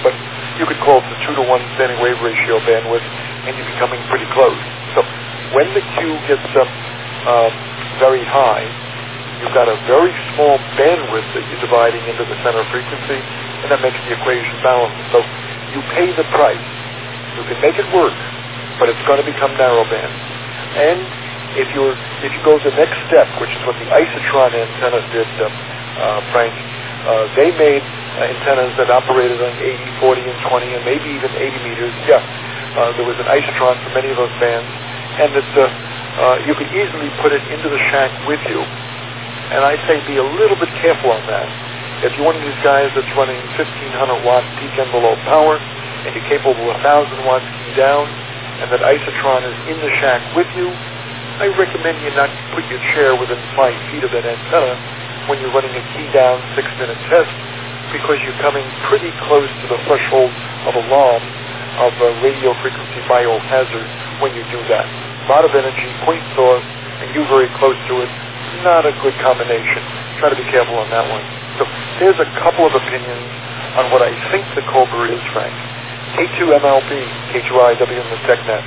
you could call it the two to one standing wave ratio bandwidth, and you're becoming pretty close. So when the Q gets up uh, very high, you've got a very small bandwidth that you're dividing into the center frequency, and that makes the equation balanced. So you pay the price. You can make it work, but it's going to become narrowband. And if you're if you go the next step, which is what the Isotron antenna did, uh, uh, Frank, uh, they made uh, antennas that operated on eighty, forty, and twenty, and maybe even eighty meters. Yeah, uh, there was an Isotron for many of those bands, and that uh, uh, you could easily put it into the shack with you. And I say be a little bit careful on that. If you're one of these guys that's running fifteen hundred watt peak envelope power, and you're capable of one thousand watts key down, and that Isotron is in the shack with you, I recommend you not put your chair within five feet of that antenna when you're running a key down six minute test, because you're coming pretty close to the threshold of alarm of a radio frequency biohazard when you do that. A lot of energy, point source, and you very close to it. Not a good combination. Try to be careful on that one. So there's a couple of opinions on what I think the Cobra is, Frank. K two M L B, K two R I W in the TechNet.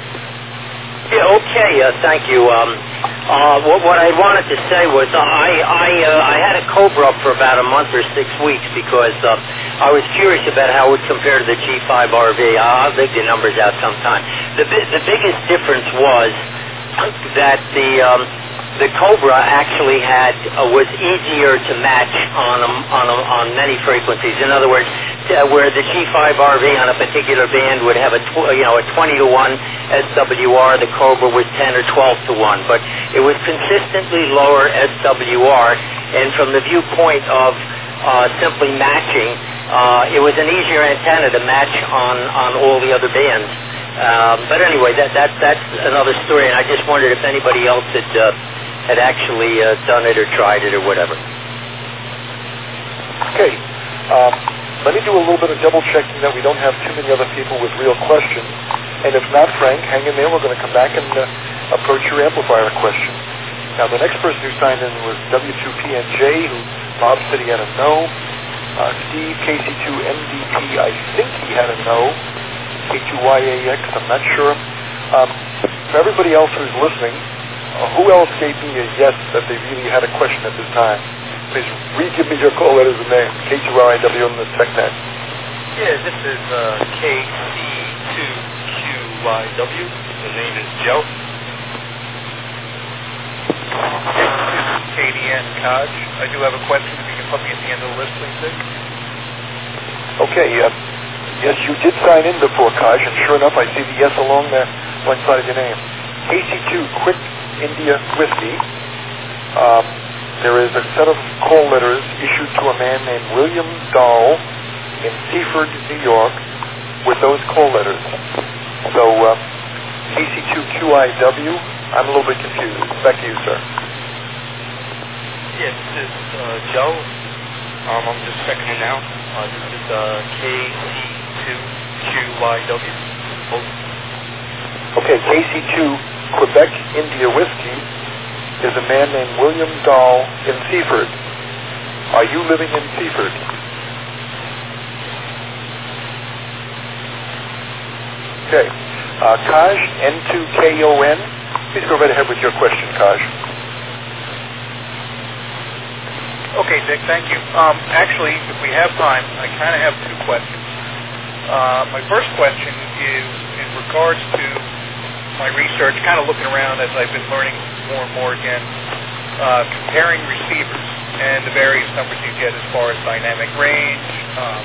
Yeah, okay, uh, thank you. Um, uh, what, what I wanted to say was uh, I I, uh, I had a Cobra up for about a month or six weeks because uh, I was curious about how it would compare to the G five R V. I'll dig the numbers out sometime. The, the biggest difference was that the um, the Cobra actually had uh, was easier to match on a, on a, on many frequencies. In other words, uh, where the G five R V on a particular band would have a tw- you know a twenty to one S W R, the Cobra was ten or twelve to one, but it was consistently lower S W R. And from the viewpoint of uh, simply matching, uh, it was an easier antenna to match on on all the other bands. Um, but anyway, that that that's another story. And I just wondered if anybody else had. Uh, had actually uh, done it or tried it or whatever. Okay. Um, let me do a little bit of double checking that we don't have too many other people with real questions. And if not, Frank, hang in there. We're going to come back and uh, approach your amplifier question. Now, the next person who signed in was W two P N J, who Bob said he had a no. Uh, Steve, K C two M D P, I think he had a no. K two Y A X, I'm not sure. Um, for everybody else who's listening, Uh, who else gave me a yes that they really had a question at this time? Please re-give me your call letters and names. K two R I W on the TechNet. Yeah, this is uh, K C two Q Y W. The name is Joe. K D N Kaj. I do have a question. If you can put me at the end of the list, please, Dick. Okay. Uh, yes, you did sign in before, Kaj, and sure enough, I see the yes along the one side of your name. K C two Quick India Whiskey. Um, there is a set of call letters issued to a man named William Dahl in Seaford, New York, with those call letters. So, uh, K C two Q I W, I'm a little bit confused. Back to you, sir. Yes, this is uh, Joe. Um, I'm just checking in now. Uh, this is uh, K C two Q Y W. Oh. Okay, K C two Quebec India Whiskey is a man named William Dahl in Seaford. Are you living in Seaford? Okay. Uh, Kaj, N two K O N. Please go right ahead with your question, Kaj. Okay, Dick, thank you. Um, actually, if we have time, I kind of have two questions. Uh, my first question is in regards to my research, kind of looking around as I've been learning more and more again, uh, comparing receivers and the various numbers you get as far as dynamic range, um,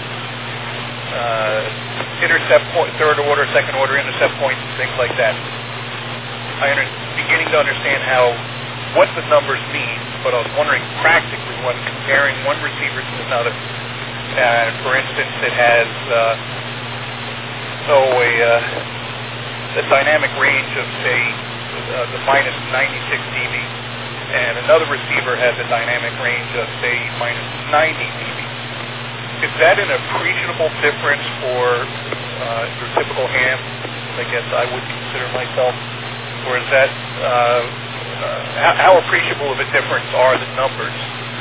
uh, intercept point, third order, second order intercept points, and things like that. I am beginning to understand how what the numbers mean, but I was wondering practically when comparing one receiver to another. Uh, for instance, it has uh, oh a uh, the dynamic range of, say, uh, the minus ninety-six D B, and another receiver has a dynamic range of, say, minus ninety D B. Is that an appreciable difference for uh, your typical ham, I guess I would consider myself, or is that, uh, uh, how, how appreciable of a difference are the numbers,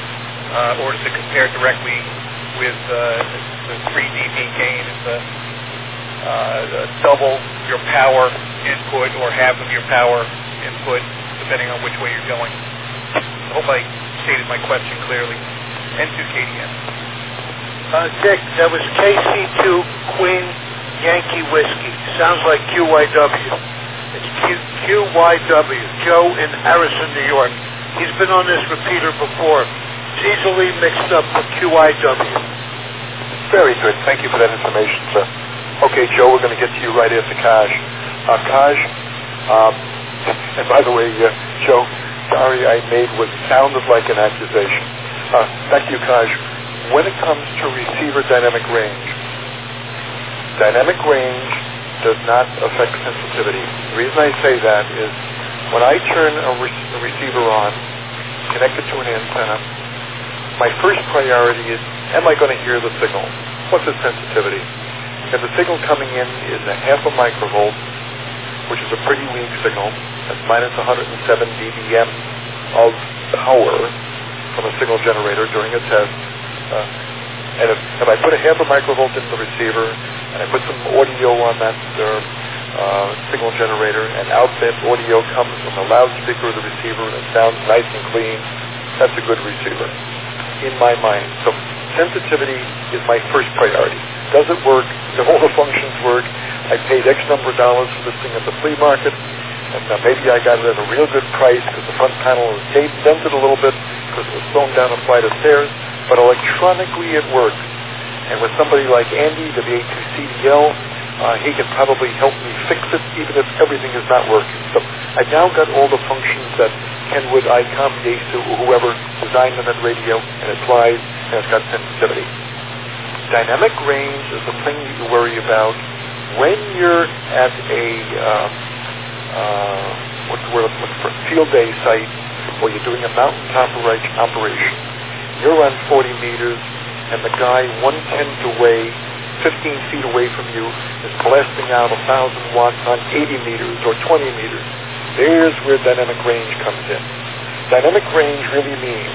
uh, or does it compare directly with uh, the three D B gain in the uh, double your power input or half of your power input, depending on which way you're going. I hope I stated my question clearly. N two K D M. Uh, Dick, that was K C two Queen Yankee Whiskey. Sounds like Q Y W. It's Q, Q Y W, Joe in Harrison, New York. He's been on this repeater before. It's easily mixed up with Q I W. Very good. Thank you for that information, sir. Okay, Joe, we're going to get to you right after Kaj. Uh, Kaj, um, and by the way, uh, Joe, sorry I made what sounded like an accusation. Uh, thank you, Kaj. When it comes to receiver dynamic range, dynamic range does not affect sensitivity. The reason I say that is when I turn a, re- a receiver on, connect it to an antenna, my first priority is, am I going to hear the signal? What's its sensitivity? If the signal coming in is a half a microvolt, which is a pretty weak signal, that's minus one hundred seven D B M of power from a signal generator during a test, uh, and if, if I put a half a microvolt in the receiver, and I put some audio on that uh, uh, signal generator, and out that audio comes from the loudspeaker of the receiver, and it sounds nice and clean, that's a good receiver, in my mind. So sensitivity is my first priority. Does it work? Do all the functions work? I paid X number of dollars for this thing at the flea market, and uh, maybe I got it at a real good price because the front panel was dented a little bit because it was thrown down a flight of stairs, but electronically it works. And with somebody like Andy, W A two C D L, uh, he can probably help me fix it even if everything is not working. So I've now got all the functions that Kenwood, ICOM, Yaesu, or whoever designed on that radio, and it flies, and it's got sensitivity. Dynamic range is the thing that you worry about when you're at a uh, uh, what's the word I'm looking for, field day site, or you're doing a mountaintop operation. You're on forty meters, and the guy one-tenth away, fifteen feet away from you, is blasting out one thousand watts on eighty meters or twenty meters. There's where dynamic range comes in. Dynamic range really means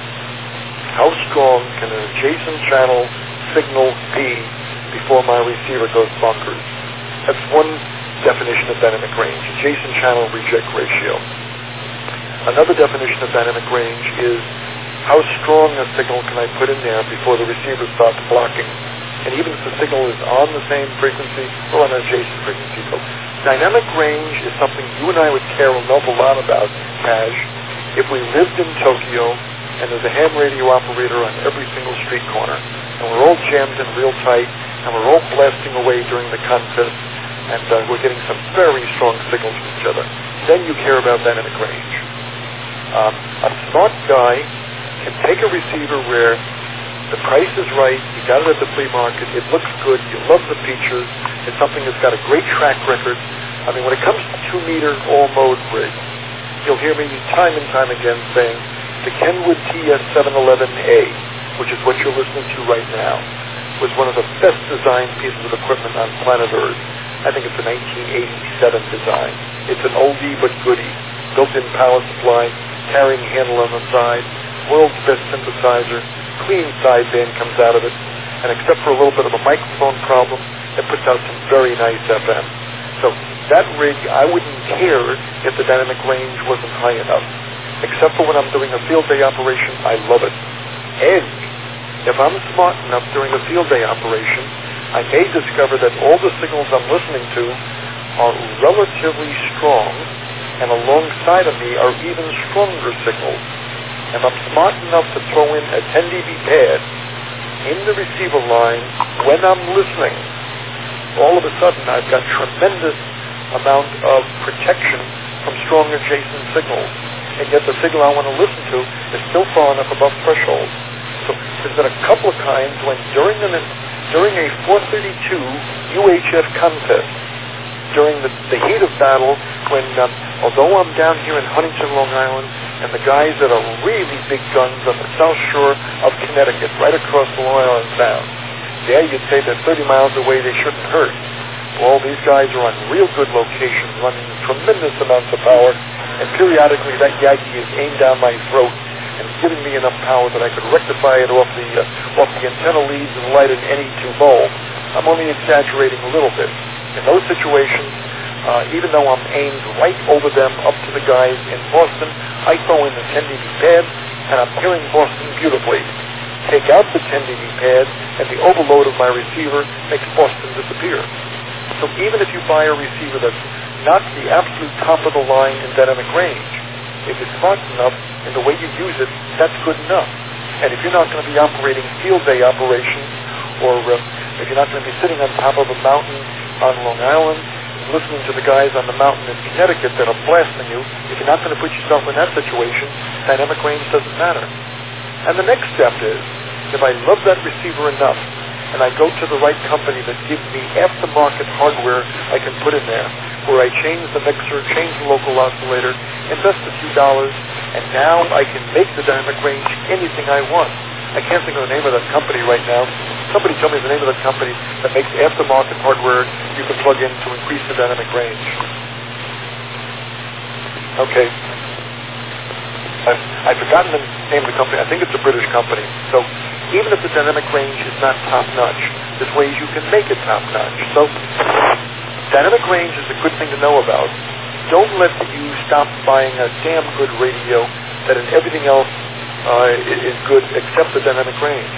how strong can an adjacent channel signal be before my receiver goes bonkers. That's one definition of dynamic range, adjacent channel reject ratio. Another definition of dynamic range is how strong a signal can I put in there before the receiver starts blocking. And even if the signal is on the same frequency or on an adjacent frequency. So dynamic range is something you and I would care an awful lot about, Cash, if we lived in Tokyo and there's a ham radio operator on every single street corner, and we're all jammed in real tight, and we're all blasting away during the contest, and uh, we're getting some very strong signals from each other. Then you care about dynamic range. Um, a smart guy can take a receiver where the price is right, you got it at the flea market, it looks good, you love the features, it's something that's got a great track record. I mean, when it comes to two-meter all-mode rig, you'll hear me time and time again saying the Kenwood T S seven eleven A, which is what you're listening to right now, was one of the best designed pieces of equipment on planet Earth. I think it's a nineteen eighty-seven design. It's an oldie but goodie. Built-in power supply, carrying handle on the side, world's best synthesizer, clean sideband comes out of it, and except for a little bit of a microphone problem, it puts out some very nice F M. So that rig, I wouldn't care if the dynamic range wasn't high enough. Except for when I'm doing a field day operation, I love it. And if I'm smart enough during a field day operation, I may discover that all the signals I'm listening to are relatively strong, and alongside of me are even stronger signals. And I'm smart enough to throw in a ten D B pad in the receiver line when I'm listening. All of a sudden, I've got tremendous amount of protection from strong adjacent signals. And yet the signal I want to listen to is still far enough above threshold. So there's been a couple of times when during an during a four thirty-two U H F contest, during the, the heat of battle, when um, although I'm down here in Huntington, Long Island, and the guys that are really big guns on the south shore of Connecticut, right across the Long Island Sound, there you'd say they're thirty miles away, they shouldn't hurt. Well, these guys are on real good locations, running tremendous amounts of power, and periodically that Yankee is aimed down my throat and giving me enough power that I could rectify it off the uh, off the antenna leads and light an N E two bulb. I'm only exaggerating a little bit. In those situations, uh, even though I'm aimed right over them up to the guys in Boston, I throw in the ten D B pad, and I'm hearing Boston beautifully. Take out the ten D B pad, and the overload of my receiver makes Boston disappear. So even if you buy a receiver that's not the absolute top of the line in dynamic range, if it's smart enough in the way you use it, that's good enough. And if you're not going to be operating field day operations, or uh, if you're not going to be sitting on top of a mountain on Long Island, listening to the guys on the mountain in Connecticut that are blasting you, if you're not going to put yourself in that situation, dynamic range doesn't matter. And the next step is, if I love that receiver enough, and I go to the right company that gives me aftermarket hardware I can put in there, where I change the mixer, change the local oscillator, invest a few dollars, and now I can make the dynamic range anything I want. I can't think of the name of that company right now. Somebody tell me the name of that company that makes aftermarket hardware you can plug in to increase the dynamic range. Okay. I've, I've forgotten the name of the company. I think it's a British company. So even if the dynamic range is not top-notch, there's ways you can make it top-notch. So dynamic range is a good thing to know about. Don't let you stop buying a damn good radio that in everything else uh, is good except the dynamic range.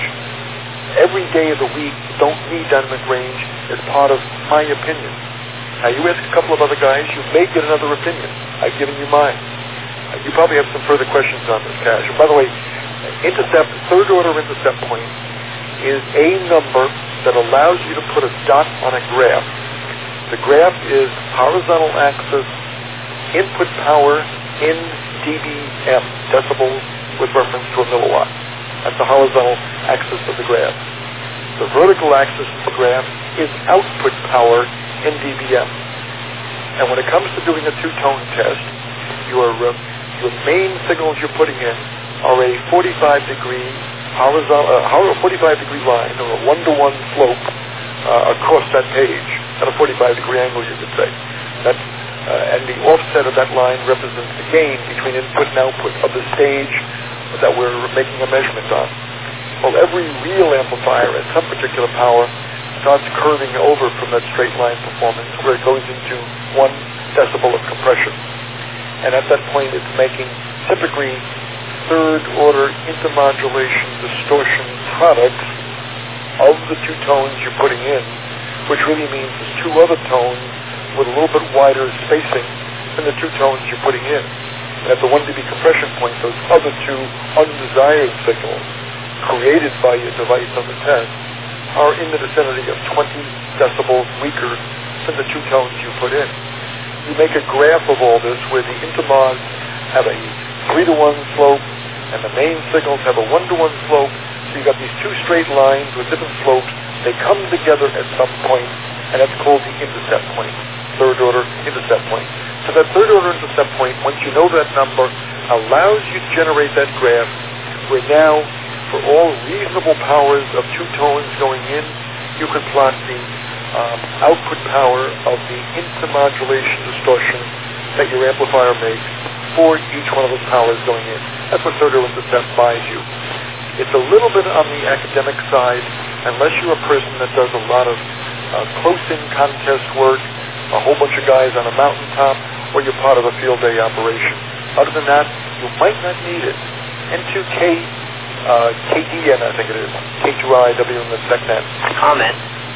Every day of the week, don't need dynamic range as part of my opinion. Now, you ask a couple of other guys, you may get another opinion. I've given you mine. Uh, you probably have some further questions on this, Cash. And by the way, intercept, third order intercept point is a number that allows you to put a dot on a graph. The graph is horizontal axis input power in D B M, decibels with reference to a milliwatt. That's the horizontal axis of the graph. The vertical axis of the graph is output power in D B M. And when it comes to doing a two-tone test, your uh, your main signals you're putting in are a forty-five degree horizontal, uh, forty-five degree line, or a one-to-one slope uh, across that page, at a forty-five degree angle, you could say. That's Uh, and the offset of that line represents the gain between input and output of the stage that we're making a measurement on. Well, every real amplifier at some particular power starts curving over from that straight line performance where it goes into one decibel of compression. And at that point, it's making typically third order intermodulation distortion products of the two tones you're putting in, which really means there's two other tones with a little bit wider spacing than the two tones you're putting in. And at the one D B compression point, those other two undesired signals created by your device on the test are in the vicinity of twenty decibels weaker than the two tones you put in. You make a graph of all this where the intermods have a three to one slope and the main signals have a one to one slope. So you've got these two straight lines with different slopes. They come together at some point, and that's called the intercept point. Third order intercept point. So that third order intercept point, once you know that number, allows you to generate that graph where now, for all reasonable powers of two tones going in, you can plot the um, output power of the intermodulation distortion that your amplifier makes for each one of those powers going in. That's what third order intercept buys you. It's a little bit on the academic side, unless you're a person that does a lot of uh, close-in contest work, a whole bunch of guys on a mountaintop, or you're part of a field day operation. Other than that, you might not need it. N two K, uh, K D N, I think it is, K two R I W in the TechNet. Comment.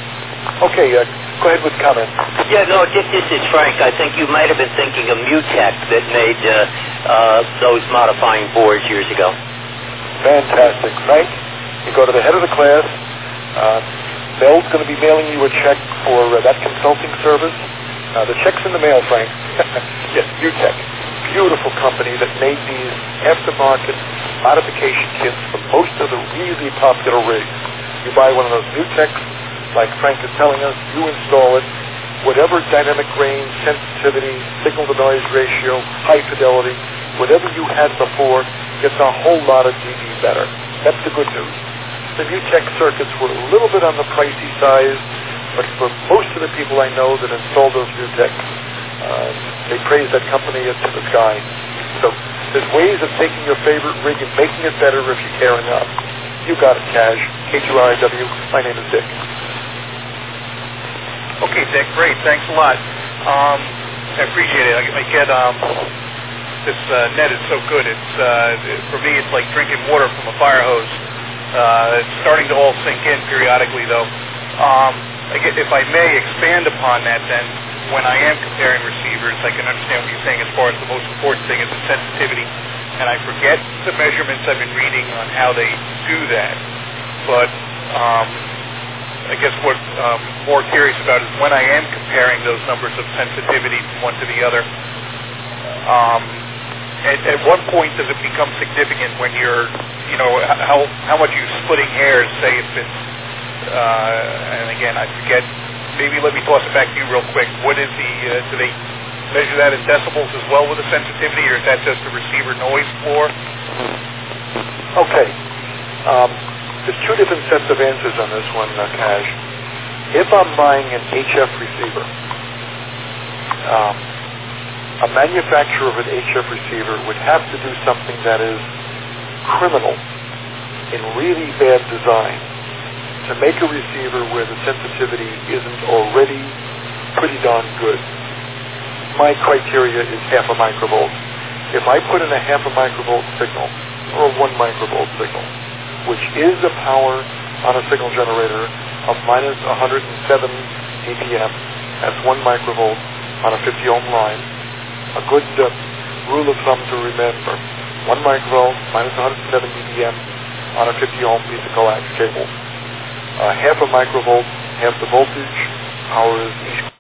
Okay, uh, go ahead with comment. Yeah, no, Dick, this is Frank. I think you might have been thinking of Mutech that made uh, uh, those modifying boards years ago. Fantastic. Frank, you go to the head of the class. Uh, Bell's going to be mailing you a check for uh, that consulting service. Uh, the check's in the mail, Frank. Yes, Mutech. Beautiful company that made these aftermarket modification kits for most of the really popular rigs. You buy one of those Mutechs, like Frank is telling us, you install it. Whatever dynamic range, sensitivity, signal-to-noise ratio, high fidelity, whatever you had before gets a whole lot of dB better. That's the good news. The Mutech circuits were a little bit on the pricey side, but for most of the people I know that installed those Mutechs, uh, they praise that company to the sky. So there's ways of taking your favorite rig and making it better if you care enough. You got it, Cash. K two R I W. My name is Dick. Okay, Dick, great. Thanks a lot. Um, I appreciate it. I, I get um, this uh, net is so good. It's uh, for me, it's like drinking water from a fire hose. Uh, it's starting to all sink in periodically, though. Um, I get, if I may expand upon that, then when I am comparing receivers, I can understand what you're saying as far as the most important thing is the sensitivity. And I forget the measurements I've been reading on how they do that. But um, I guess what I'm more curious about is when I am comparing those numbers of sensitivity from one to the other, um, at, at what point does it become significant when you're, you know, how how much you're splitting hairs, say if it's, uh, and again, I forget, maybe let me toss it back to you real quick. What is the, uh, do they measure that in decibels as well with the sensitivity, or is that just the receiver noise floor? Okay. Um, there's two different sets of answers on this one, uh, Cash. If I'm buying an H F receiver, um, a manufacturer of an H F receiver would have to do something that is criminal in really bad design to make a receiver where the sensitivity isn't already pretty darn good. My criteria is half a microvolt. If I put in a half a microvolt signal or a one microvolt signal, which is the power on a signal generator of minus one hundred seven D P M, that's one microvolt on a fifty ohm line. A good uh, rule of thumb to remember: one microvolt minus one hundred seven D P M on a fifty ohm piece of coax cable. Uh, half a microvolt, half the voltage, powers each